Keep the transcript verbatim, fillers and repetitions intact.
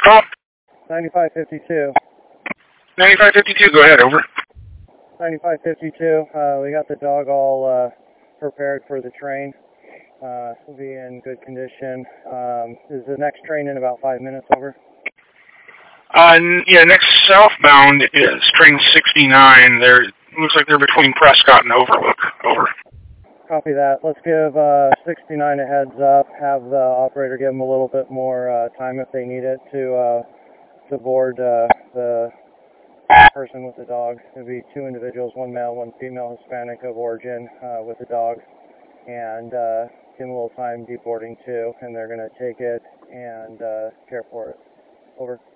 call? ninety-five fifty-two. ninety-five fifty-two, go ahead, over. ninety-five fifty-two, uh, we got the dog all uh, prepared for the train. Uh, will be in good condition. Um, is the next train in about five minutes, over? Uh, yeah, next southbound is train sixty-nine. There looks like they're between Prescott and Overlook. Over. Copy that. Let's give uh, sixty-nine a heads up. Have the operator give them a little bit more uh, time if they need it to uh, to board uh, the person with the dog. It'll be two individuals, one male, one female, Hispanic of origin uh, with the dog, and uh, give them a little time deboarding too, and they're going to take it and uh, care for it. Over.